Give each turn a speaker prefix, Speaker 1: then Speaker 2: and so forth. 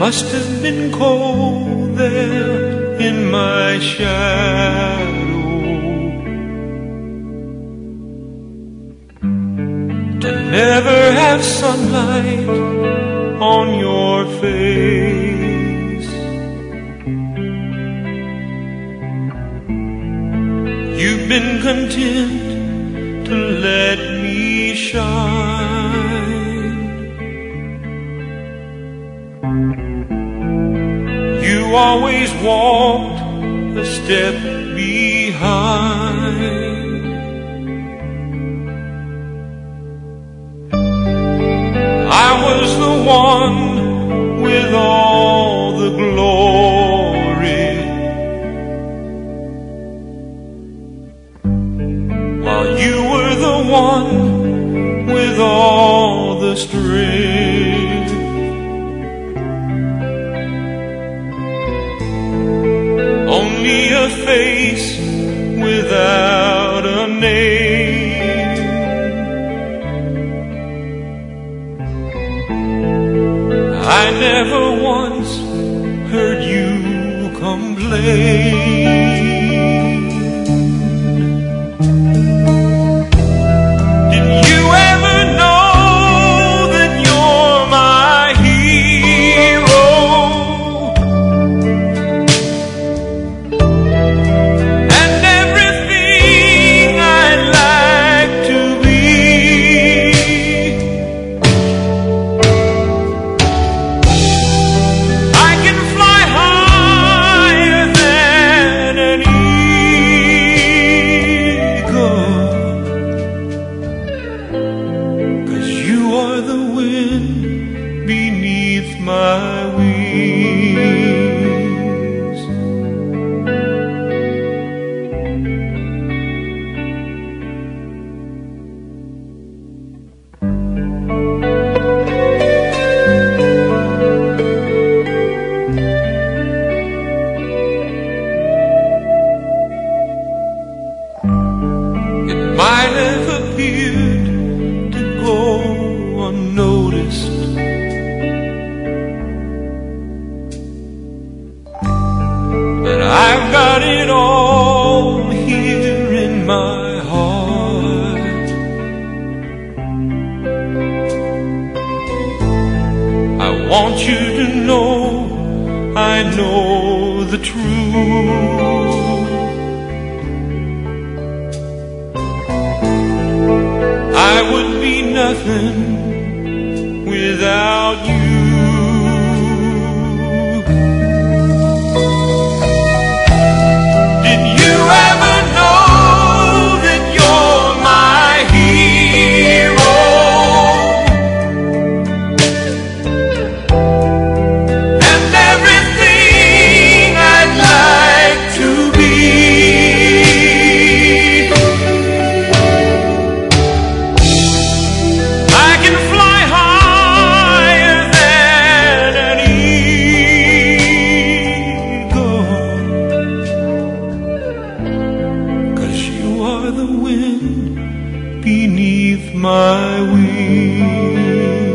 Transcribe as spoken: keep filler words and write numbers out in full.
Speaker 1: must have been cold there in my shadow, to never have sunlight on your face. You've been content to let me shine. You always walked a step behind. I was the one with all the glory, while you were the one with all the strength. Only a face without a name. I never once heard you complain. Did you ever know that you're my hero? And everything I'd like to be. I can fly higher than an eagle, 'cause you are the wind beneath my wings. It might have appeared to go unnoticed, but I've got it all here in my heart. I want you to know I know the truth. I would be nothing without you. Did you ever know that you're my hero? And everything I'd like to be. I can fly higher than an eagle, 'cause you are the wind beneath my wings.